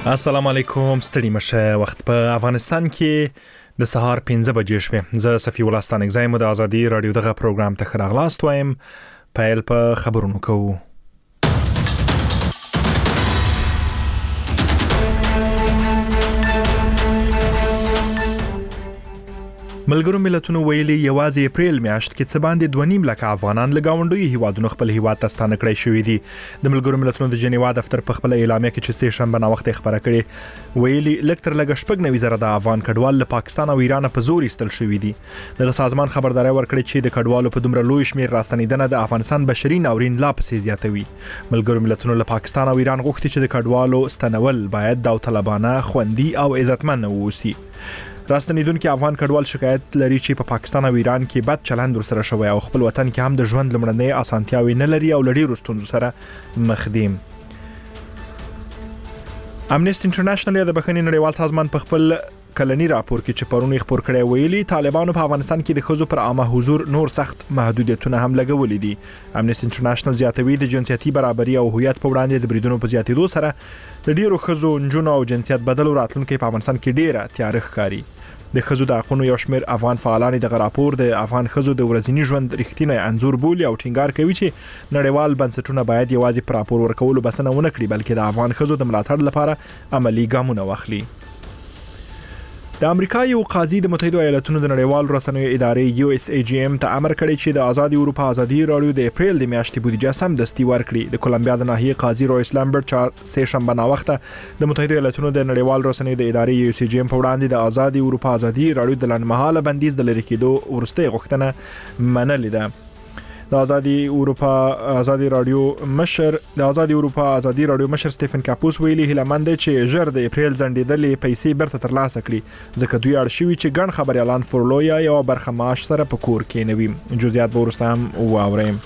السلام علیکم، ستړي مشه. وخت په افغانستان کې د سهار 5 بجې شوه. زه صفی الله ستانګزای مو د ازادي رادیو دغه پروګرام ته خراغلاست وایم. پیل په خبرونو کوو. ملګرو ملتونو ویلي یوازې اپریل میاشت کې څه باندې 2.5 لک افغانان له ګاونډي هیوادونو خپل هیواد ته ستانه کړی شوې دي. د ملګرو ملتونو د جنیوا دفتر په خپل اعلامیه کې چې سه شنبه وخت خبره کړې ویلي لکتر لګ شپږ نوي زره د افغان کډوال له پاکستان او ایران په زور ایستل شوې دي. د سازمان خبرداري ورکړي چې د کډوالو په دومره لوی شمیر راستنیدنه د افغانستان بشري ناورین لا پسې زیاتوي. ملګرو ملتونو له پاکستان او ایران غوښتي چې د کډوالو ستنول باید داوطلبانه، خوندي او عزتمن ووسی. راستنیدونکو افغان کډوال شکایت لري چې په پاکستان او ایران کې بد چلند ورسره شوی او خپل وطن کې هم د ژوند لمړنۍ اسانتیاوي نه لري او لړۍ رستون سره مخ دي. امنیسټي انټرنیشنل د بخښنې نړیوال سازمان په خپل کلنی راپور کې چې پرونی خبر کړی ویلي طالبانو په افغانستان کې د خزو پر عامه حضور نور سخت محدودیتونه هم لګولې دي. امنیسټي انټرنیشنل زیاتوي د جنسیتي برابرۍ او هویت په وړاندې د بریدونو په زیاتېدو سره د ډیرو خزو، نجونو او جنسیت بدلو راتلونکو په افغانستان کې ډیره تاریخ کاری. د خزو د حقونو یو شمېر افغان فعالان د راپور د افغان خزو د ورځني ژوند رښتینی انځور بولي او ټینګار کوي چې نړیوال بنسټونه باید یوازې پر راپور ورکولو بسنه ونه کړي بلکې د افغان خزو د ملاتړ لپاره عملی ګامونه واخلي. د امریکا یو قاضي د متحده ایالاتونو د نړیوال رسنیو ادارې USAGM ته امر کړی چې د آزادي اروپا ازادي رادیو د اپریل د میاشتې بودیجه سمدستي ورکړي. د کولمبیا د ناحیې قاضي رویس لامبرټ سه شنبه وخته د متحده ایالاتونو د نړیوال رسنیو د ادارې USAGM په وړاندې د آزادي اروپا ازادي رادیو د لنډمهاله بندیز د لری کېدو ورسته غوښتنه منلې ده. د آزادي اروپا ازادي رادیو مشر سټيفن کاپوس ویلي هیلمند چې ژر د اپریل ځنډېدلې پیسې برته ترلاسه کړي ځکه دوی اړ شوي چې ګڼ خبري اعلان فورلویا یو برخه معاش سره په کور کې نوي. جزئیات به وروسته هم واورئ.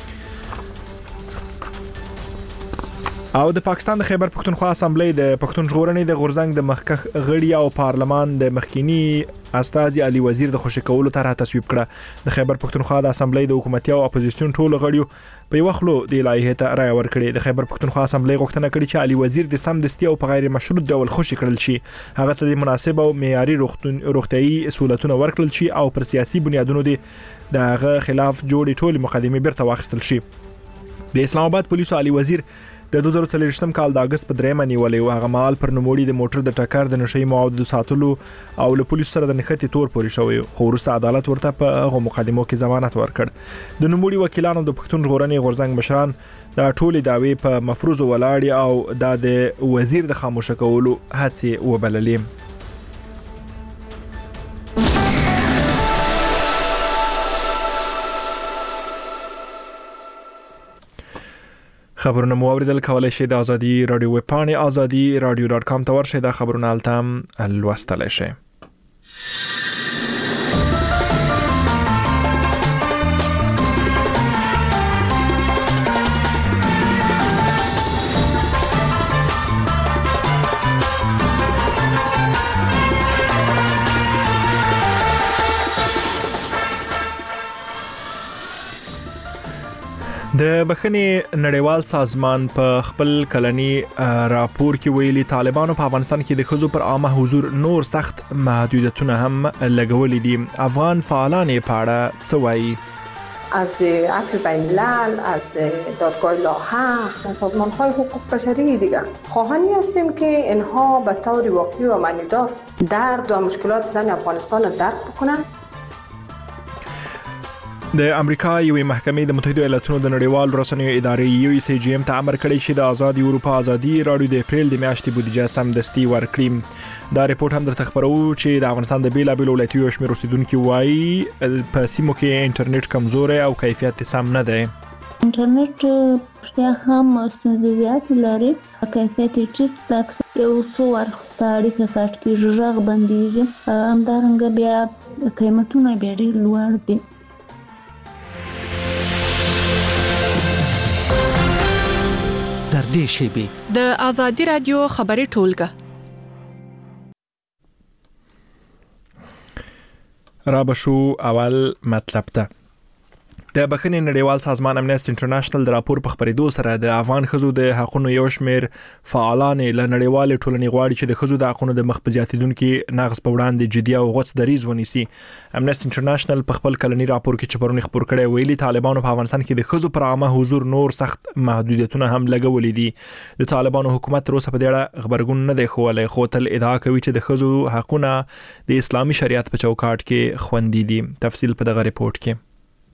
او د پاکستان د خیبر پښتونخوا اسمبلی د پښتون ژغورنې د غورزنګ د مخکخ غړي او پارلمان د مخکینی استاذي علي وزیر د خوشی کولو طرح تصویب کړه. د خیبر پښتونخوا د اسمبلی د حکومتي او اپوزیسیون ټولو غړیو په وخلو د لایحه ته رائے ورکړي. د خیبر پښتونخوا اسمبلی غوښتنه کړې چې علي وزیر د سمدستي او په غیر مشروط ډول خوشی کړل شي، هغه ته د مناسب او معیاري روغتيایي سہولتونه ورکړل شي او پر سیاسي بنیادونو دغه خلاف جوړې ټولې مقدمې برته واخیستل شي. د اسلام آباد پولیسو علي وزیر د 2023 کال د اگست په 3 نیولې او هغه مال پر نوموړي د موټر د ټکر د نشئی موادو ساتلو او له پولیسو سره د نښتې تور پورې شوی خو وروسته عدالت ورته په هغه مقدمو کې ضمانت ورکړ. د نوموړي وکیلانو د پښتون ژغورنې غورزنګ مشران د ټولې دعوی په مفروض ولاړ او د وزیر د خاموشه کولو هڅې وبللې. خبرونه مو اوریدل کولای شئ د ازادي رادیو ویب پاڼې azadi.radio.com ته ورشئ. دا خبرونه التم لوستلای شئ. د بخښنې نړیوال سازمان په خپل کلنی راپور کې ویلي طالبانو په افغانستان کې د خزو پر عامه حضور نور سخت محدودیتونه هم لګولې دي. افغان فعالان په اړه څه وایي؟ از عفو بین الملل، از دادگاه لاحق، از سازمان‌های حقوق بشری دیگر خواهانی هستیم که اینها به طور واقعی و معنیدار درد و مشکلات زن افغانستان را درک بکنند. د امریکا یوې محکمې د متحده ایالاتونو د نړیوال رسنیو ادارې USAGM ته امر کړی چې د آزادي اروپا ازادي رادیو د اپریل د میاشتې بودیجه سمدستي ورکړي. دا ریپورت هم درته خبرو چې د افغانستان د بیلابیلو ولایتونو شمېر اوسیدونکو وایي په سیمو کې انټرنیټ کمزوري او کیفیت سم نه دی. انټرنیټ بیا هم ستونزې زیاتې لري، کیفیت ټیټ دی، یو څو وخت اړیکه کټ کېږي، غږ بندېږي، همدارنګه بیا قیمتونه بیا ډېر لوړ دي. در دې شیبې د آزادي رادیو خبري ټولګه را بشو. اول مطلب ته د بخښنې نړیوال سازمان امنیستي انټرنیشنل د راپور په خبرېدو سره د افغان ښځو د حقوقو یو شمېر فعالان له نړیوال ټولنې غواړي چې د ښځو د حقوقو د مخ په زیاتیدونکو نقض په وړاندې جدي او غوڅ دریځ ونیسي. امنیستي انټرنیشنل په خپل کلنی راپور کې چې پرون خبر کړی ویلي طالبانو په افغانستان کې د ښځو پر عامه حضور نور سخت محدودیتونه هم لګولې دي. د طالبانو حکومت تر اوسه په دې اړه خبرګون نه دی ښوولی، خو تل ادعا کوي چې د ښځو حقوقونه د اسلامي شریعت په چوکاټ کې خوندي دي. تفصیل په دغه ریپورت کې.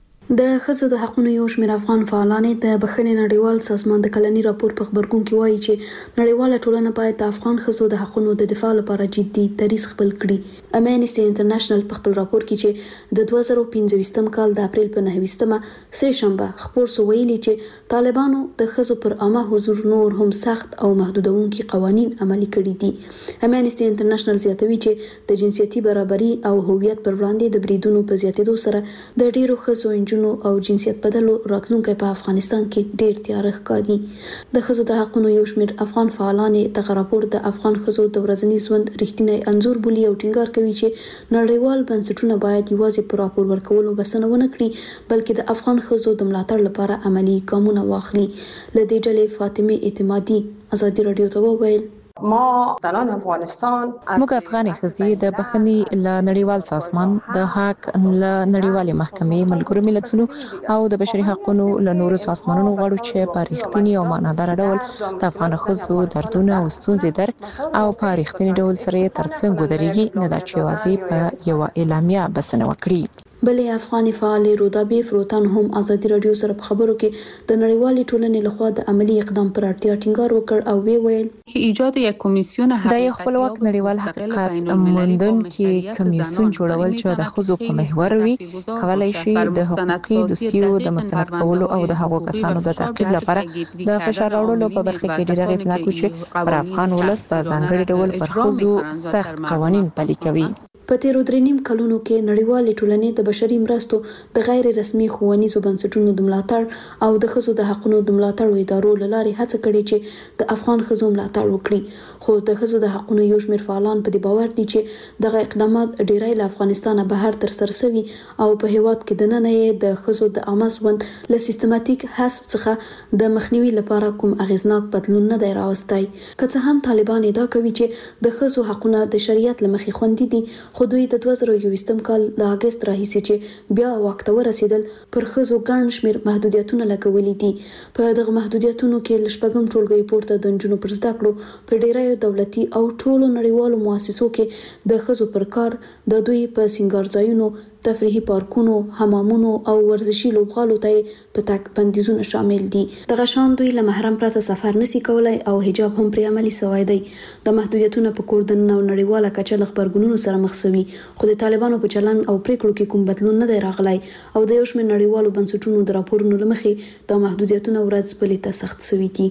د ښځو د حقوقو یو شمېر افغان فعالان د بخښنې نړیوال سازمان د کلنی راپور په خبرګون کې وایي چې نړیواله ټولنه باید د افغان ښځو د حقوقو د دفاع لپاره جدي دریځ خپل کړي. امنیستي انټرنیشنل په خپل راپور کې چې د 2015 کال د اپریل په 9مه سه شنبه خبر سو ویلي چې طالبانو د ښځو پر عامه حضور نور هم سخت او محدودونکي قوانين عملي کړي دي. امنیستي انټرنیشنل زیاتوي چې د جنسيتي برابرۍ او هویت پر وړاندې د بریدونو په زیاتېدو سره د ډیرو ښځو او جنسیت بدلو راتلونکي په افغانستان کې ډیر تیار ښکاري. د ښځو د حقوقو یو شمېر افغان فعالان دغه راپور د افغان ښځو د ورځني ژوند رښتینی انځور بولي او ټینګار کوي چې نړیوال بنسټونه باید یوازې پر راپور ورکولو بسنه ونه کړي بلکې د افغان ښځو د ملاتړ لپاره عملی ګامونه واخلي. له دې ډلې فاطمه اعتمادي ازادي رادیو ته وویل ما زنان افغانستان موږ افغاني ښځې د بخښنې له نړیوال سازمان د حق له نړیوال محکمې ملګرو ملتونو او د بشري حقوقو له نورو سازمانونو غواړو چې په رښتینی او معنادار ډول د افغان ښځو دردونه او ستونزې درک او په رښتینی ډول سره ترڅنګ ودرېږي، نه دا چې یوازې په یو اعلامیه بسنه وکړي. بلې افغاني فعال رودابه فروتن هم ازادي رادیو سره په خبرو کې د نړیوالې ټولنې لخوا د عملی اقدام پر اړتیا ټینګار وکړ او ویل ایجاد یک کمیسیون د یو خپلواک نړیوال حقیقت موندونکي کمیسیون جوړول چې د ښځو په محور وي کولای شي د حقوقي دوسیو د مستند کولو او د هغو کسانو د تعقیب لپاره د فشار راوړلو په برخه کې ډېر اغېزناک وي چې پر افغان ولس په ځانګړي ډول پر ښځو سخت قوانين پلي کوي. په تیرو 3 کلونو کې نړیوالې ټولنې د بشري مرستو د غیر رسمي ښوونیزو بنسټونو د ملاتړ او د ښځو د حقوقو د ملاتړ ادارو لارې هڅه کړې چې د افغان ښځو ملاتړ وکړي، خو د ښځو د حقوقو یو شمېر فعالان په دې باور دي چې دغه اقدامات ډیری له افغانستانه بهر تر سره شوي او په هیواد کې د نن د ښځو د عامه ژوند له سیستماتیک حذف څخه د مخنیوي لپاره کوم اغیزناک بدلون نه دی راوستی. که څه هم طالبان ادعا کوي چې د ښځو حقوقونه د شریعت لمخې خوندي دي، خو دوی د 2021 کال د اگست راهیسې چې بیا وخت ورسېدل پر ښځو ګڼ شمېر محدودیتونه لګولي دي. په دغه محدودیتونو کې له شپږم ټولګي پورته د نجونو پر زده کړو په ډیری دولتي او ټولو نړیوالو مؤسسو کې د ښځو پر کار، د دوی په سینګار ځایونو، تفریحي پارکونو، حمامونو او ورزشي لوبغالو ته په تک بندیزونه شامل دي. دغه شان دوی له محرم پرته سفر نشي کولای او حجاب هم پرې عملي شوی دی. د محدودیتونو په کور د نن نړیواله کچه له خبرګونونو سره مخ شوي، خو د طالبانو په چلن او پریکړو کې کوم بدلون نه دی راغلی او د یو شمېر نړیوالو بنسټونو د راپورونو لمخې د محدودیتونو ورځ بلې ته سخت شوي دي.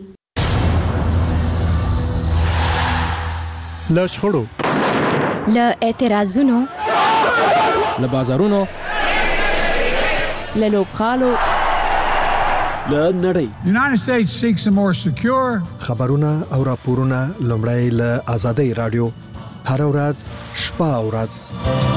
له شخړو، له اعتراضونو، له بازارونو، له لوبغالو، له نړۍ. United States seeks a more secure خبرونه او راپورونه لومړی له آزادۍ رادیو هر ورځ شپه او ورځ.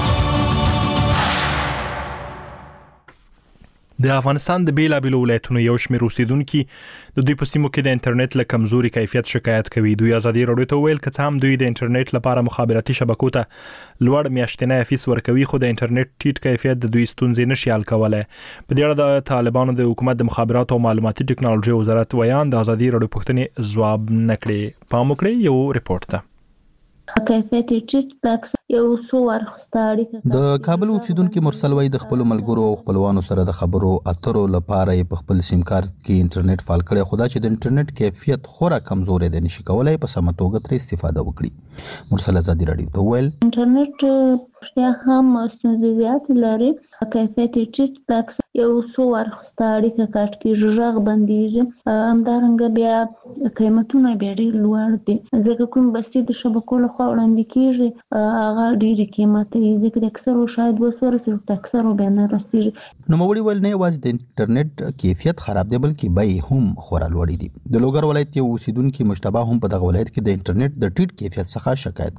د افغانستان د بیلابېلو ولایتونو یو شمېر اوسیدونکو د دوی په سیمو کې د انټرنیټ له کمزوري کیفیت شکایت کوي. دوی ازادي رادیو ته ویل که هم دوی د انټرنیټ لپاره مخابراتي شبکو ته لوړ میاشتنی فیس ورکوي، خو د انټرنیټ ټیټ کیفیت د دوی ستونزې نشي حل کولای. په دې اړه د طالبانو د حکومت د مخابراتو او معلوماتي ټکنالوژي وزارت ویان د ازادي رادیو پوښتنې ځواب نکړي. پام وکړئ یو ریپورت ته. کیفیت ټیټ تاکس یو څو ورخسته اړیکه د کابل اوسیدونکو مرسل وای د خپل ملګرو او خپلوانو سره د خبرو اترو لپاره په خپل سیم کارت کې انټرنیټ فعال کړي، خو دا چې د انټرنیټ کیفیت خورا کمزورې ده، نشي کولای په سمه توګه ترې استفاده وکړي. مرسل ازادي رادیو ته ویل انټرنیټ بیا هم ستونزې زیات لري، کیفیت ټیټ تاکس یو څو ورخسته اړیکه کټ کیږي، غږ بندیږي، همدارنګه بیا قیمتونه بیا ډیر لوړ دي ځکه کوم بسیط شبکو له خوا وړاندې کیږي هغه ډیر قیمت یې ځکه د اکثرو شاید وسورسي د اکثرو بیا نه رسیږي. نو موري ول نه واز د انټرنیټ کیفیت خراب دی بلکې به هم خورا لوړ دي. د لوګر ولایت یو اوسیدونکو مشتبه هم په دغه ولایت کې د انټرنیټ د ټیټ کیفیت څخه شکایت کوي.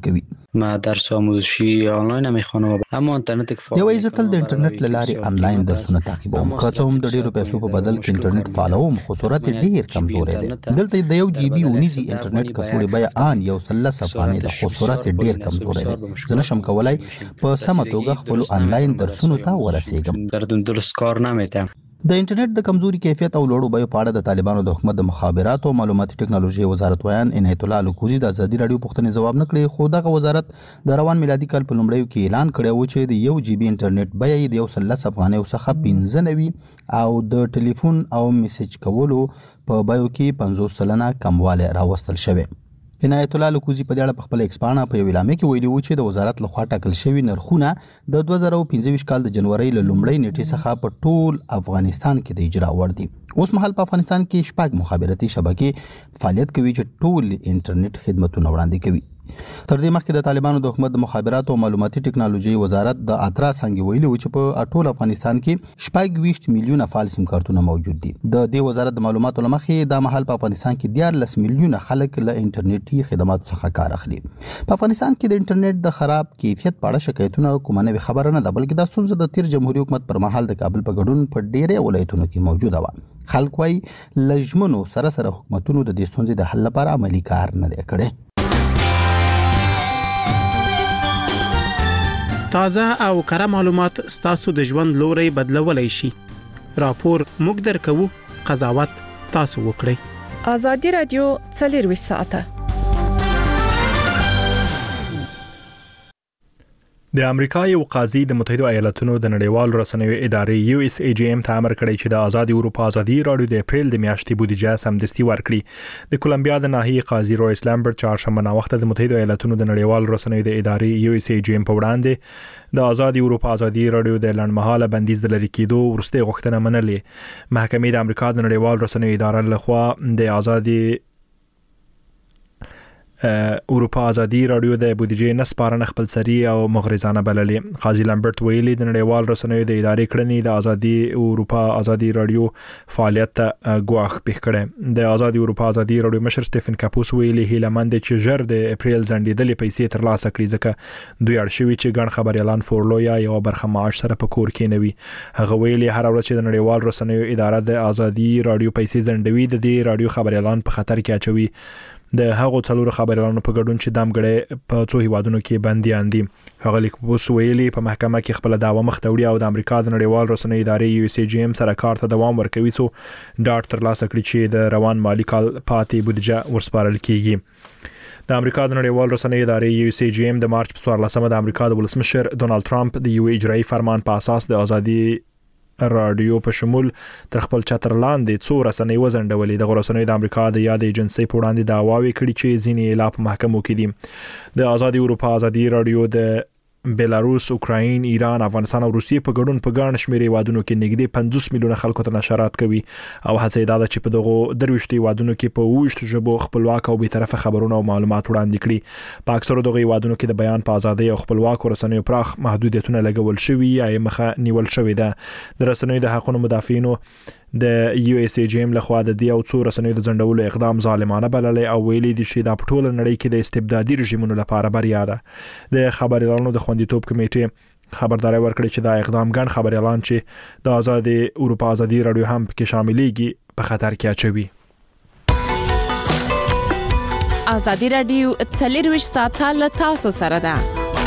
درس آموزشی آنلاین میخوانم، اما اینترنت کفایت یو زه تل د انټرنیټ لارې آنلاین درسونه تعقیبوم. که څه هم د ډیرو پیسو په بدل کې انټرنیټ فالوم، خو سرعت ډیر کمزوري دی. دلته د 1 جی بي ونیزي انټرنیټ کڅوړې بیا ان یو سلس افغاني ده، خو سرعت ډیر کمزوري دی. زه نشم کولای په سمه توګه خپل آنلاین درسونو ته ورسېږم. درست کار نمیتم. د انټرنیټ د کمزوري کیفیت او لوړو بیو په اړه د طالبانو د حکومت د مخابرات او معلوماتي ټکنالوژي وزارت ویان عنایت الله الکوزي د ازادي رادیو پوښتنې ځواب نکړي، خو دغه وزارت د روان میلادي کال په لومړیو کې اعلان کړی و چې د 1 جی بي انټرنیټ بیه د 110 افغانۍ څخه 15 او د ټلیفون او میسج کولو په بیو کې 50% کموالی راوستل شوی. عنایت الله الکوزي په دې اړه په خپل ایکس پاڼه په یو اعلامیه کې ویلي و چې د وزارت لخوا ټاکل شوی نرخونه د 2015 کال د جنوري له لومړۍ نیټې څخه په ټول افغانستان کې د اجرا وړ دي. اوس مهال په افغانستان کې شپږ مخابراتي شبکې فعالیت کوي چې ټول انټرنیټ خدمتونه وړاندې کوي. تر دې مخکې د طالبانو د حکومت د مخابرات او معلوماتي ټکنالوژي وزارت د اترا څنګه ویلي و چې په ټول افغانستان کې 20 میلیونه فعال سیم کارتونه موجود دي. د دې وزارت د معلوماتو لمخې د مهال په افغانستان کې 14 میلیونه خلک له انټرنیټي خدماتو څخه کار اخلي. په افغانستان کې د انټرنیټ د خراب کیفیت په اړه شکایتونه کومه نوې خبره نه ده، بلکې دا ستونزه د تیر جمهوریت حکومت پر مهال د کابل په ګډون په ډیره ولایتونو کې موجوده و. خلک وايي لجمنو سره حکومتونو د دې ستونزې د حل لپاره عملی کار نه دی کړی. تازه او کره معلومات ستاسو د ژوند لوري بدلولای شي. راپور موږ درکو، قضاوت تاسو وکړئ. ازادي رادیو 24 ساعته. د امریکا یو قاضي د متحده ایالاتونو د نړیوال رسنیو ادارې USAGM ته امر کړی چې د آزادي اروپا ازادي رادیو د اپریل د میاشتې بودیجه سمدستي ورکړي. د کولمبیا د ناحیې قاضي رویس لامبرټ چهارشنبه ناوخته د متحده ایالاتونو د نړیوال رسنیو د ادارې USAGM په وړاندې د آزادي اروپا ازادي رادیو د لنډمهاله بندیز د لری کېدو ورسته غوښتنه منلې. محکمې د امریکا د نړیوال رسنیو ادارې لخوا د آزادي اروپا ازادي رادیو د بودیجې نسپارنه خپل سری او مغرضانه بللې. قاضي لامبرټ ویلي د نړیوال رسنیو د ادارې کړنې د آزادي اروپا ازادي رادیو فعالیت ته ګواښ پیښ کړي. د آزادي اروپا ازادي رادیو مشر سټيفن کاپوس ویلي هیلمند چې ژر د اپریل ځنډېدلې پیسې ترلاسه کړي، ځکه دوی اړ شوي چې ګڼ خبر اعلان فورلو یا یو برخه معاش سره په کور کې نوي. هغه ویلي هر ورځ چې د نړیوال رسنیو اداره د آزادي رادیو پیسې ځنډوي، د دې رادیو خبر اعلان په خطر کې اچوي. د هغو څلورو خبريالانو په ګډون چې دامګړې په څو هیوادونو کې بنديان دي. هغه لیکوس ویلي په محکمه کې خپل دعوه مختوړي او د امریکا د نړیوال رسنیو ادارې USAGM سره کار ته دوام ورکوي څو ډاټ ترلاسه کړي چې د روان مالی کال پاتې بودیجه ورسپارل کیږي. د امریکا د نړیوال رسنیو ادارې USAGM د مارچ په 14مه د امریکا د ولسمشر ډونالد ټرمپ د یو اجرایي فرمان په اساس د آزادي رادیو په شمول تر خپل چتر لاندې څو رسنۍ وزندولې. د رسنیو د امریکا د یاد ایجنسی په وړاندې دعواوې کړي چې ځینې لا په محکمو کې دي. د آزادي اروپا ازادي رادیو د بلاروس، اوکراین، ایران، افغانستان او روسیې په ګډون په ګڼ شمېر هیوادونو کې نږدې 50 میلیونه خلکو ته نشرات کوي او هڅه دا ده چې په دغه 23 هیوادونو کې په 20 ژبو خپلواک او بی‌طرفه خبرونه او معلومات وړاندې کړي. په اکثرو دغه هیوادونو کې د بیان په ازادۍ او خپلواک رسنیو پراخ محدودیتونه لګول شوي یا مخه نیول شوې ده. د رسنیو د حقوقو مدافعینو د USAGM لخوا د دې او څو رسنیو د ځنډولو اقدام ظالمانه بللې او ویلي دي چې د ټول نړۍ کې د استبدادي رژیمونو لپاره بریا ده. د خبر اعلانونو د خوندیتوب کمیټې خبرداري ورکړي چې دا اقدام ګڼ خبر اعلان چې د آزادي اروپا ازادي رادیو هم کې شاملېږي په خطر کې اچوي. ازادي رادیو 24 ساعته له تاسو سره ده.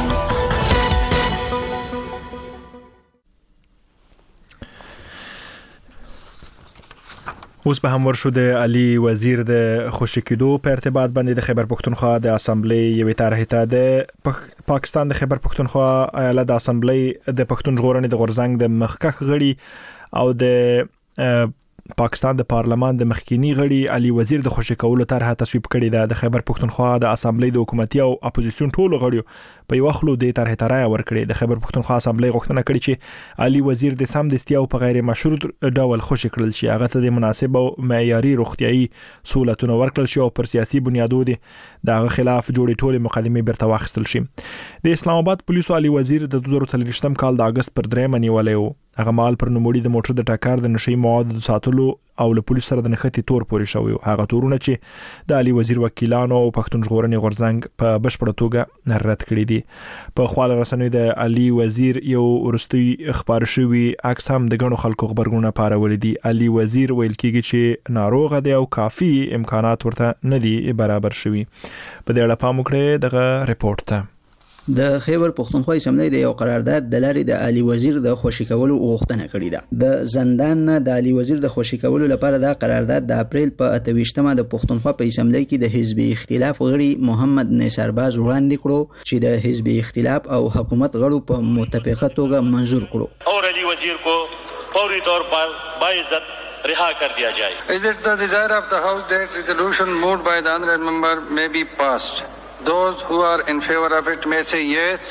اوس به هم ورشو د علي وزیر د خوشکېدو په ارتباط باندې د خیبر پښتونخوا د اسمبلی یوې طرحې ته د پاکستان د خیبر پښتونخوا ایالت د اسمبلی د پښتون ژغورنې د غورځنګ د مخکښ غړي او د پاکستان د پارلمان د مخکینی غړي علي وزیر د خوشکولو طرحه تصویب کړې ده. د خیبر پښتونخوا د اسمبلی د حکومتي او اپوزیسیون ټولو غړیو په یو خلو د طرحه رائے ورکړې. د خیبر پښتونخوا اسمبلی غوښتنه کړې چې علي وزیر د سمدستي او په غیر مشروط ډول خوشی کړل شي، هغه ته د مناسب او معیاري روغتيایي سہولتونه ورکړل شي او پر سیاسي بنیادونو دغه خلاف جوړې ټولې مقدمې برته واخیستل شي. د اسلام آباد پولیسو علي وزیر د 2023 کال د اگست پر 3 نیولې هغه مال پر نوموړي د موټر د ټکر د نشي موادو ساتلو او له پولیس سره د نښتې تور پورې شوی. هغه تورونه چې د علي وزیر وکیلانو او پښتون ژغورنې غورځنګ په بشپړه توګه رد کړی دي. په خپل رسنۍ د علي وزیر یو ورستي خبر شوی عکس هم د غنو خلکو خبرونه پارول دي. علي وزیر ویل کیږي چې ناروغ دی او کافي امکانات ورته نه دي برابر شوی. په دې اړه پام وکړئ دغه ریپورت ته. د خیبر پختونخوا اسمبلی د یو قرارداد د لارې د علي وزیر د خوشی کولو غوښتنه کړې ده. د زندان نه د علي وزیر د خوشی کولو لپاره دا قرارداد د اپریل په 28مه د پختونخوا په اسمبلی کې د حزب اختلاف غړي محمد نثارباز وړاندې کړو چې د حزب اختلاف او حکومت غړو په متفقه توګه منظور کړو. اور علي وزیر کو فوری طور پر باعزت رہا کر دیا جائے. Is it the desire of the House that resolution moved by the honorable member may be passed? Those who are in favor of it may say yes.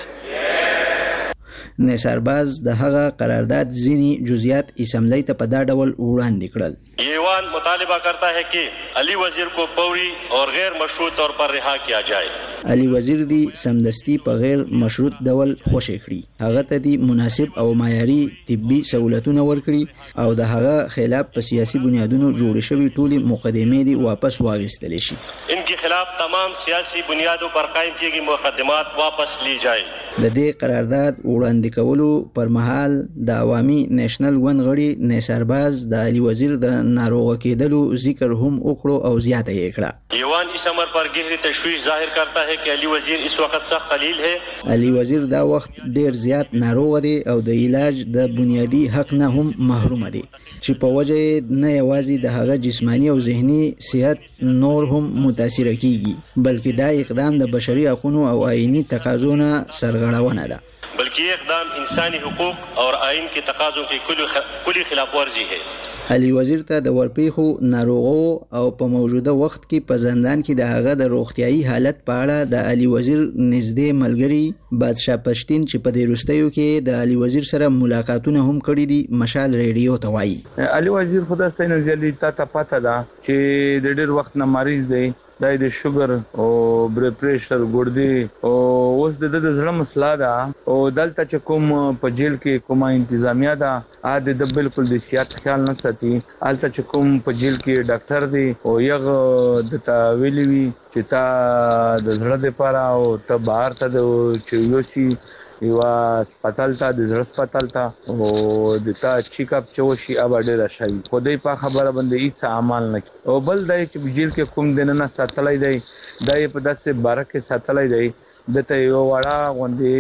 نثارباز د هغه قرارداد ځینی جزئیات اسمبلی ته په دا ډول وړاندې کړل. ایوان مطالبہ کرتا ہے کہ علی وزیر کو فوری اور غیر مشروط طور پر رہا کیا جائے. علي وزیر دی سمدستی په غیر مشروط ډول خوشی کړي. هغه ته دی مناسب او معیاري طبي سہولتونه ورکړي او د هغه خلاف په سیاسي بنیادونو جوړ شوی ټولي مقدمې دی واپس واغستل شي. ان کے خلاف تمام سیاسی بنیادوں پر قائم کی گئی مقدمات واپس لی جائے. د دې قرارداد وړاندې کولو پر مهال د عوامي نېشنل ګوند غړي نثارباز د علي وزیر د ناروغ کېدلو ذکر هم وکړو او زیاته یې کړه. ایوان اس امر پر گہری تشویش ظاہر کرتا ہے کہ علی وزیر اس وقت سخت علیل ہے. علي وزیر دا وخت ډیر زیات ناروغ دی او د علاج د بنیادی حق نه هم محروم دی چې په وجه نه یوازې د هغه جسمانی او ذهني صحت نور هم متاثر کیږي بلکې دا اقدام د بشري حقوقو او آئینی تقاضو نه سرغړونه ده بلکہ یہ اقدام انسانی حقوق اور آئین کے تقاضوں کی کلی خلاف ورزی ہے. علي وزیر ته د ورپېخو ناروغو او په موجوده وخت کې په زندان کې د هغه د روغتيایي حالت په اړه د علي وزیر نږدې ملګری بادشاه پښتين چې په دې وروستیو کې د علي وزیر سره ملاقاتونه هم کړي دي مشال ریډیو ته وایي. علي وزیر خدای ستنه جلدی تا پته ده چې د ډېر وخت نه مریض دی د شوګر او بلډ پریشر ګردې او اوس د زړه مسله ده او دلته چې کوم په جیل کې کومه انتظامیه ده د بالکل د صحت خیال نه ساتي. الته چې کوم په جیل کې ډاکټر دی او یغه د تا ویلی وی چې تا د زړه لپاره او ته بهر ته د چويوسي یو هسپتال ته د زړه هسپتال ته او د تا چیک اپ چوشي اب ډیر شي خدای په خبره باندې هیڅ عمل نه او بل دای چې جیل کې کوم دنه نه ساتلای دی دای په داسې بارکه ساتلای دی دته یو وړه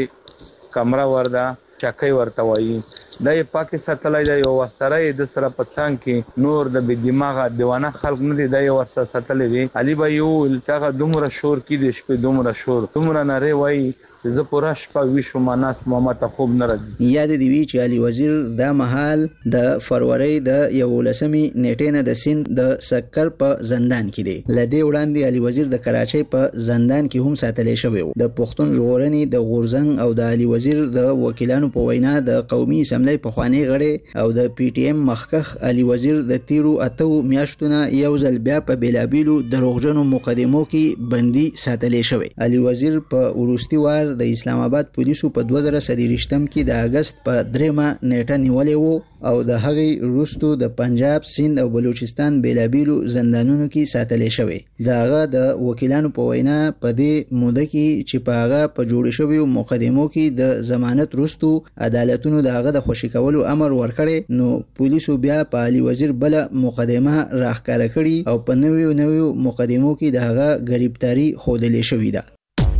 غوندي کمره وردا چکای ورته وایي دای پاکي ساتلای دی او سره د سره پڅان کې نور د بی دماغه دیوانه خلق نه دی دای ورسره ساتلای دی. علي بایو لکه دومره شور کې د شپې دومره شور دومره نری وایي زه پورا شپه ویشو ماناس ماما ته خوب نه راځي. یاد دی وی چې علي وزیر د محل د فروری د 11مې نیټې نه د سند د سکر په زندان کې دی. لدې وړاندې علي وزیر د کراچۍ په زندان کې هم ساتل شوی و. د پښتون ژغورنې د غورځنګ او د علي وزیر د وکیلانو په وینا د قومي اسمبلی په خوانی غړي او د پی ټی ایم مخکخ علي وزیر د تیرو اتو میاشتونه یو ځل بیا په بیلابیلو دروغجنو مقدمو کې بندي ساتل شوی. علي وزیر په ورستي وار د اسلام آباد پولیسو په 2023م کې د اگست په 3مه نیټه نیولې وو او د هغې وروستو د پنجاب سند او بلوچستان بیلابیلو زندانونو کې ساتل شوی. دغه د وکیلانو په وینا په دې موده کې چې په هغه په جوړ شوی مقدمو کې د ضمانت وروستو عدالتونو دغه د خوشی کولو امر ورکړي نو پولیسو بیا په علي وزیر بل مقدمه راخکاره کړي او په نویو مقدمو کې دغه غریبتاري خودلې شوې ده.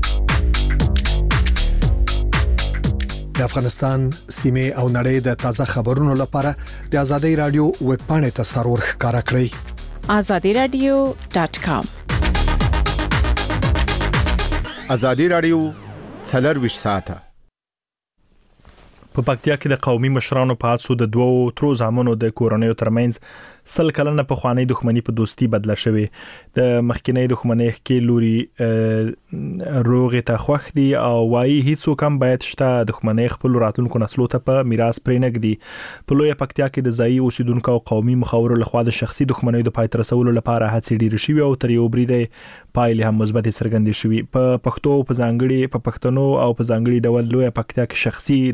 د افغانستان سیمه او نړۍ د تازه خبرونو لپاره د ازادي رادیو ویب پاڼې ته سرور ښکارا کړئ azadiradio.com. ازادي رادیو څلور ساعته په پکتیا کې د قومي مشرانو په هڅو د دوو ترو زامنو د کورنیو ترمنځ سل کلنه په خوانی دښمنی په دوستي بدله شوې. د مخکینی دښمنی کې لوري روغه ته خوښ دي او وايي هیڅ کم باید شته دښمنی خپل راتلونکو نسلو ته په میراث پرې نګدي. په لوی پکتیا کې د ځای اوسیدونکو او قومي مخاورو لخوا د شخصي دښمنۍ د پای تر رسولو لپاره هڅې ډېرې شوې او تر یو بریده پایلې هم مثبت څرګندې شوې. په پښتو په ځانګړي په پښتنو او په ځانګړي ډول لوی پکتیا کې شخصي دښمنۍ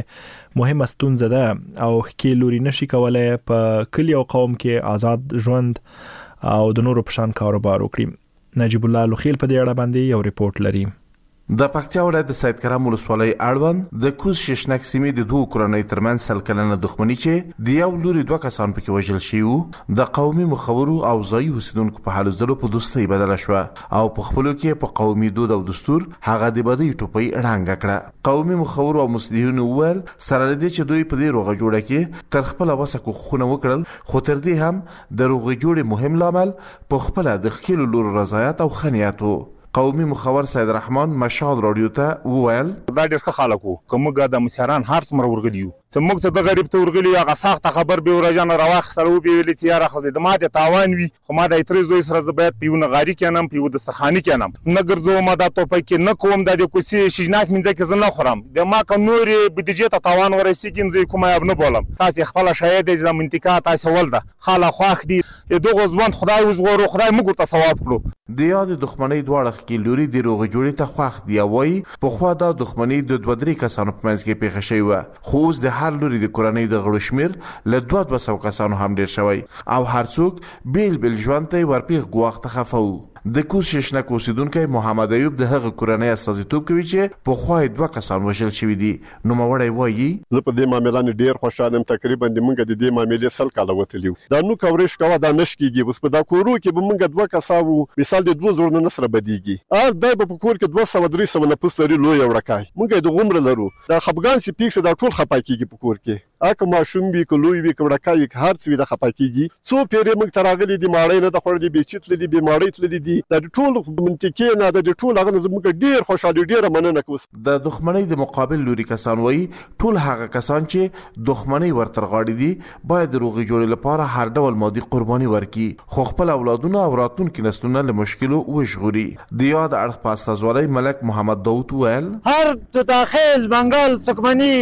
کې مهمه ستونزه ده او کې لوري نشي کولای په کلی او قوم کې آزاد ژوند او د نورو په شان کاروبار وکړي. نجیب الله لوخیل په دې اړه باندې یو ریپورت لري. د پکتیا ولایت د سید کرم ولسوالۍ اړوند د کوز ششنک سیمې د دوه کورنۍ ترمنځ سل کلنه دښمني چې د یو لوري دوه کسان پکې وژل شوي د قومي مخورو او ځایي اوسیدونکو په حالو ځلو په دوستۍ بدله شوه او په خپلو کې په قومي دود او دستور هغه د بدۍ ټوپۍ ړنګه کړه. قومي مخورو او مصلحینو وویل سره له دې چې دوی په دې روغه جوړه کې تر خپله وسه کوښښونه وکړل، خو تر دې هم د روغې جوړې مهم لامل په خپله د ښکېلو لورو رضایت او خنیت و. قومي مخور سید رحمان مشال رادیو ته وویل دا ډېر ښه خلک وو، که موږ د مشران هر څومره ورغلي یو چې موږ څه د غریب ته ورغلي هغه سخته خبر به ورجانه راواخیستله وبې ویلې چې یاره خو د ماتې تاوان وي، خو ما د اترې زوی سره زه باید په یو نغاري کېنم، په یو دسترخواني کېنم، نه ګرځوم، دا ټوپکې نه کوم، دا د کوڅې شیجناک منځه کې زه نه خورم، د ما که نورې بودیجې ته تاوان ورسېږي زه یې کوم عیب نه بولم. تاسې خپله شاید دی چې دا منطقه تاسې ول ده خاله خوښ دي د دغو ژوند خدای وژغورو، خدای موږ ورته ثواب کړو. د یادې دښمنۍ دواړه ښکېل لوري د روغې جوړې ته خوښ دي او وایي پخوا دا دښمنۍ د 2-3 کسانو په منځ کې پیښه شوې وه، خو اوس د هر لوري د کورنۍ د غړو شمېر له 200 کسانو هم ډېر شوی او هر څوک بیل بیل ژوند ته یې ورپېښ ګواښ ته خفه و. د کوز ششنک اوسیدونکی محمد ایوب د هغه کورنۍ استازیتوب کوي چې پخوا یې 2 کسان وژل شوي دي. نوموړی وایي زه په دې معامله ډېر خوشحاله یم، تقریبا د موږ د دې معاملې 100 کاله وتلي وو، دا نو کورش کوه دا نش کېږي، اوس په دا کورو کې به موږ 2 کسا وو، مثال د 2 زوړ نه سره بدیږي ار دا په کور کې 200-300 نفوس لري، لوی وړکای موږ د غمر لرو، دا خپګان سي پیکس دا ټول خپای کېږي په کور کې، اګه ماشوم وی کلوې وی کړکای هر څه د خپای کېږي. څو پیری موږ تراغلي دي ماړې نه د خورلې به چتلې دي بیماری تللې دي، دا ټول منطقې نه د ټول هغه زموږ ډیر خوشاله ډیره مننه کوم. د دښمنۍ د مقابل لوري کسان وایي ټول هغه کسان چې دښمنۍ ورتر غاړي دي باید د روغې جوړې لپاره هر ډول مادي قرباني ورکړي، خو خپل اولادونه او راتلونکي نسلونه له مشکلو وژغوري. د یاد اړخ په استازولۍ ملک محمد داود ویل هر داخل بنگال سکمنی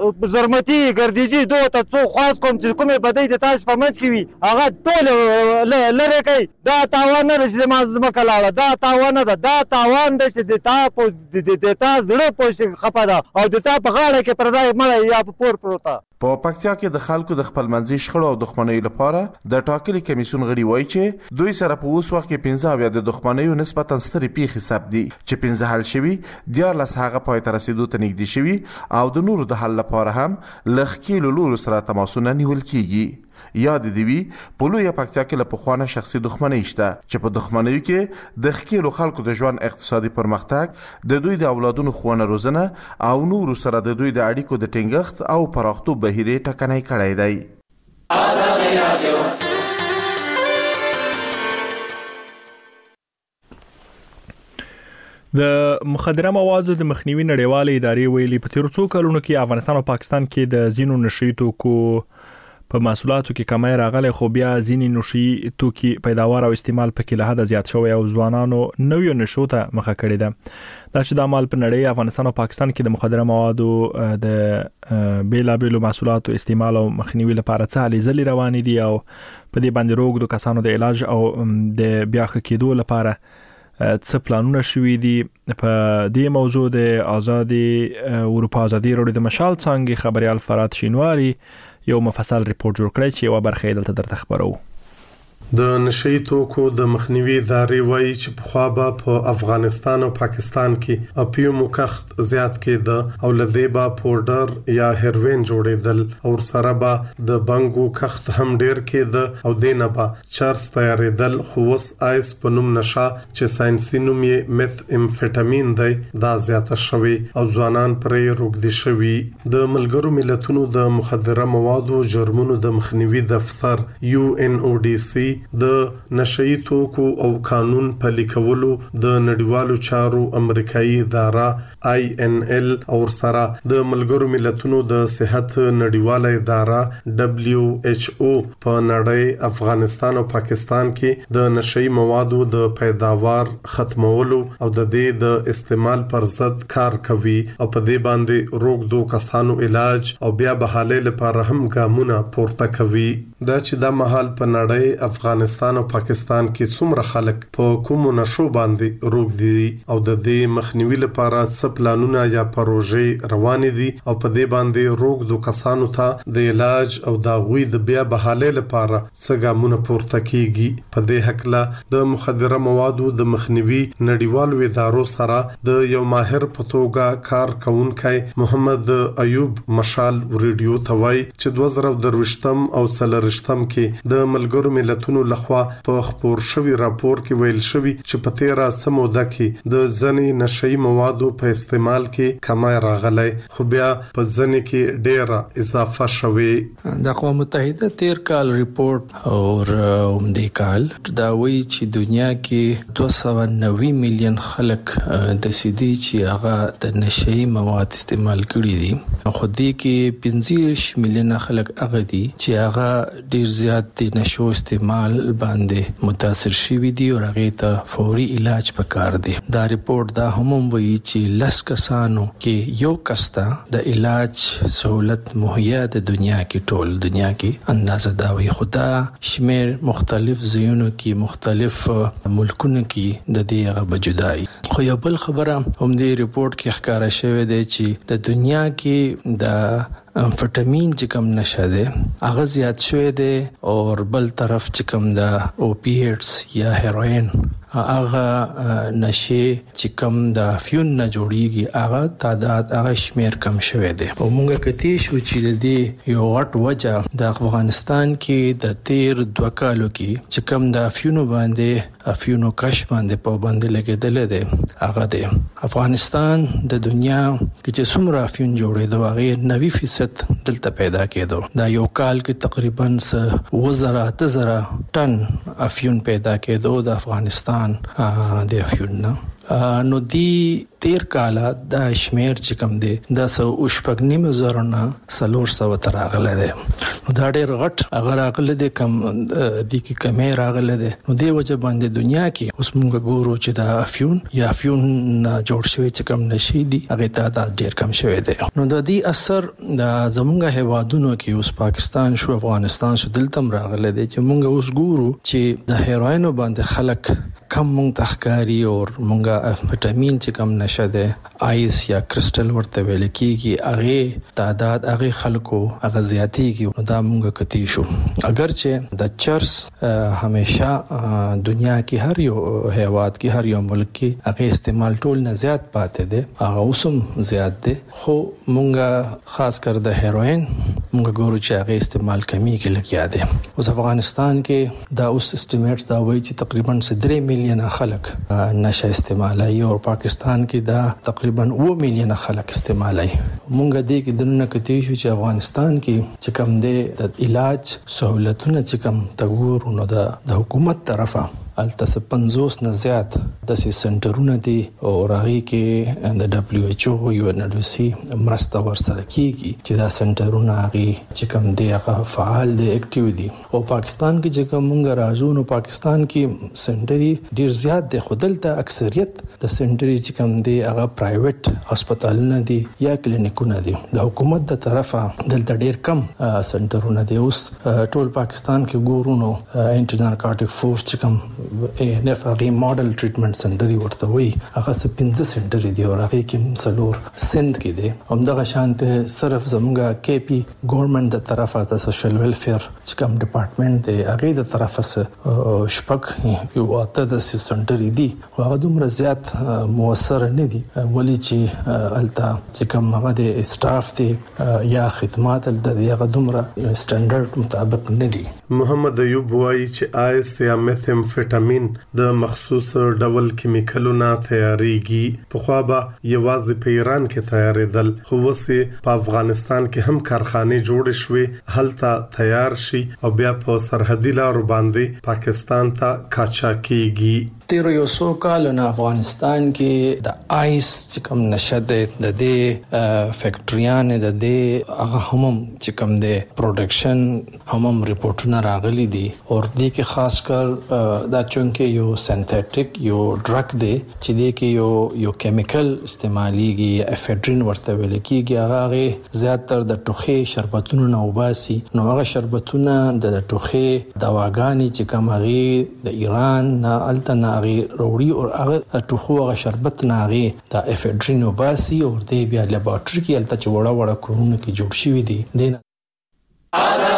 زرمتی ګردیجی دوه ته څو خاص کوم چې کومه بدی د تاسو په منځ کې وي هغه ټول لره کوي، دا تاوان نه چې ما زمکه لاړه، دا تاوان نه ده، دا تاوان دی چې د تا زړه پوښ خپه ده او د تا په غاړه کې پردای مړی یا په پور پروته. په پکتیا کې د خلکو د خپل منځي شخړو او دښمنۍ لپاره د ټاکلي کمیسیون غړي وایي چې دوی سره په اوس وخت کې 15 د دښمنۍ نسبتا سترې پیښې ثبت دي چې 15 حل شوي، 14 هغه پای ته رسیدو ته نږدې شوي او د نورو د حل لپاره هم لخکېلو لورو سره تماسونه نیول کیږي. یاد دی وی په لویه پکتیا کې له پخوانه شخصي دښمنۍ شته چې په دښمنۍ کې د ښکېلو خلکو د ژوند اقتصادي پرمختګ، د دوی د اولادونو ښوونه روزنه او نورو سره د دوی د اړیکو د ټینګښت او پراختو بهیرې ټکنی کړی دی. آزادي رادیو د مخدره موادو د مخنیوي نړیوالې ادارې ویلي په تیرو څو کلونو کې افغانستان او پاکستان کې د ځینو نشئی توکو په محصولاتو کې کمی راغلی، خو بیا ځینې نشئی توکي پیداوار او استعمال پکې له حده زیات شوی او ځوانانو نویو نشو ته مخه کړې ده. دا چې د مال په نړۍ افغانستان او پاکستان کې د مخدره موادو د بیلابیلو محصولاتو استعمال او مخنیوي لپاره څه هلې ځلې روانې دي او په دې باندې روږدو کسانو د علاج او د بیا ښه کېدو لپاره څه پلانونه شوي دي. په دې موضوع د آزادي اروپا آزادي راډیو د مشال څانګې خبريال فرات شینواری یو مفصل ریپورت جوړ کړی چې یو برخه یې دلته درته خبرو. د نشئی توکو د مخنیوي ادارې وایي چې پخوا به په افغانستان او پاکستان کې اپیوم کښت زیات کېده او لدې به پودر یا هیروین جوړېدل او سره به د بنګو کښت هم ډیر کېده او دینه به چرس تیارېدل، خو اوس آیس په نوم نشه چې ساينسي نوم یې میث امفیټامین دی دا زیاته شوی او ځوانان پرې روږدي شوي. د ملګرو ملتونو د مخدره موادو جرمونو د مخنیوي دفتر UNODC د نشئی توکو او قانون پلي کولو د نړیوالو چارو امریکایي اداره INL او سره د ملګرو ملتونو د صحت نړیواله اداره WHO په نړۍ افغانستان او پاکستان کې د نشئی موادو د پیداوار ختمولو او د دې د استعمال پر ضد کار کوي او په دې باندې روږدو کسانو علاج او بیا بحالې لپاره هم ګامونه پورته کوي. دا چې د مهال په نړۍ افغان افغانستان او پاکستان کې څومره خلک په کوم نشو باندې روغ دي او د دې مخنیوي لپاره څه پلانونه یا پروژې روان دي او په دې باندې روغ د کسانو ته د علاج او د غوي د بیا بحالې لپاره څه ګامونه پورته کیږي. په دې حق لا د مخدره موادو د مخنیوي نړیوالو ادارو سره د یو ماهر په توګه کار کوونکی محمد ایوب مشال ریډیو توای چې 2023 او 2023 کې د ملګرو ملتونو لخوا په خبر شوی راپور کې ویل شوی چې په 13 موده کې د ځنې نشئی موادو په استعمال کې کمای راغلی خو بیا په ځنې کې ډېره اضافه شوی. د اقوام متحده 13 کال ریپورت اور اومدې کال دا وایي چې دنیا کې 290 میلیون خلک د سیدي چې هغه د نشئی مواد استعمال کړي دي خو دې کې 15 میلیون خلک هغه دي چې هغه ډیر زیات د نشو استعمال باندې متاثر شوي دي او هغه ته فوري علاج پکار دي. دا ریپورت دا هم وایي چې لس کسانو کې یو کستا د علاج سہولت مهیا د دنیا کې ټول دنیا کې اندازه دا وایي. خدا شمیر مختلف ځایونو کې مختلف ملکونو کې د دې هغه بجدای. خو یو بل خبره هم دې ریپورت کې ښکارا شوې ده چې د دنیا کې د امفیټامین چې کوم نشه ده هغه زیات شوی دی او بل طرف چې کوم د اوپیټس یا هیروین هغه نشه چې کوم د افیون نه جوړیږي هغه تعداد هغه شمیر کم شوی دی. او موږ کتی شو چې د دې یو غټ وجه د افغانستان کې د 13 کالو کې چې کوم د افیونو باندې افیونو کش باندې پابندي لګیدل دي هغه دی. افغانستان د دنیا کې چې څومره افیون جوړېدو هغه 90% دلته پیدا کېدو. دا یو کال کې تقریبا 1000 ټن افیون پیدا کېدو د افغانستان د افیون نه. نو دی 13 کاله د شمیر چې کوم دی د 1.9 نه 400 تر راغله ده. نو دا ډېر غټ اگر راغله ده کم د کی کمه راغله ده. نو دی وجه باندې دنیا کې اوس موږ ګورو چې د افیون یا افیون جوړ شوی چې کم نشي دي هغه تعداد ډېر کم شوی دی. نو د دې اثر د زمونږ هیوادونو کې اوس پاکستان شو افغانستان شو دلته راغله ده چې موږ اوس ګورو چې د هیروین باندې خلک کم مونږ تخکاری او مونږه امفیټامین چې کم نشه ده آیس یا کرسټل ورته ویل کیږي هغه تعداد هغه خلکو هغه زیاتیږي. دا مونږ کتی شو اگر چې د چرس همیشه دنیا کې هر یو هیواد کې هر یو ملک کې هغه استعمال ټول نه زیات پاتې ده هغه اوسم زیات ده خو مونږ خاص کر د هیروین مونږ ګورو چې هغه استعمال کمی کې لګیا ده. اوس افغانستان کې دا اوس استیمیټس دا وایي چې تقریبا 3 میلیون خلک نشه استعمالي او پاکستان کې دا تقریبا 9 میلیون خلک استعمالي. مونږ دې کې دنه کتی شو چې افغانستان کې چې کوم د علاج سہولتونه چې کوم تګور نو د حکومت طرفه الته 50 نه زیات د سنټرونه دي او راغي کې د دبليو ایچ او یو انډوسی مرسته ورسره کیږي چې دا سنټرونه غي چې کوم دی هغه فعال دي اکټیو دي. او پاکستان کې چې کوم موږ راځو نو پاکستان کې سنټري ډیر زیات دي خودلته اکثریت د سنټري چې کوم دی هغه پرایویټ هسپتالونه دي یا کلینیکونه دي. د حکومت د طرفه دلته ډیر کم سنټرونه دي. اوس ټول پاکستان کې ګورو نو انټي نارکوټیک فورس چې کوم NF هغه ماډل ټریټمنټ سنټر ورته وي هغه 15 سنټر دی او هغه کې سلور سند کې دی. همدغه شانته صرف زموږه کې پی ګورنمنت د طرفه د سوشل ویلفیر چې کوم ډپارټمنټ دی هغه د طرفه شپږ یو اته د سنټر دی خو هغه دومره زیات موثر نه دي ولی چې التا چې کوم هغه د سټاف دی یا خدمات د هغه دومره سټانډرډ مطابق نه دي. محمد ایوب وایي چې آیس یا میتھامفیټامین د مخصوص ډول کیمیکلونو تیاریږي. په خو به یوازې په ایران کې تیارېدل خو وسه په افغانستان کې هم کارخانه جوړ شوې هلته تیار شي او بیا په سرحدي لارو باندې پاکستان ته کاچا کیږي. تیر یو څو کال نه افغانستان کې د آیس چې کوم نشد د دې فیکټریان د دې هغه هم چې کوم د پروډکشن هم ریپورتونه راغلي دي او دې کې خاص کر دا چونکه یو سنتیټیک یو ډرګ دی چې دې کې یو کیمیکل استعماليږي افیډرین ورته ویل کېږي هغه زیاتره د ټوخي شربتونو نه وباسي نو هغه شربتونه د ټوخي دواګانې چې کوم هغه د ایران نه التنا هغه وروړي او هغه ټوخو هغه شربت نه هغه د افیډرین وباسي او د بیا لیبارټری کې الته چې وړه کورونه کې جوړ شوی دي دینه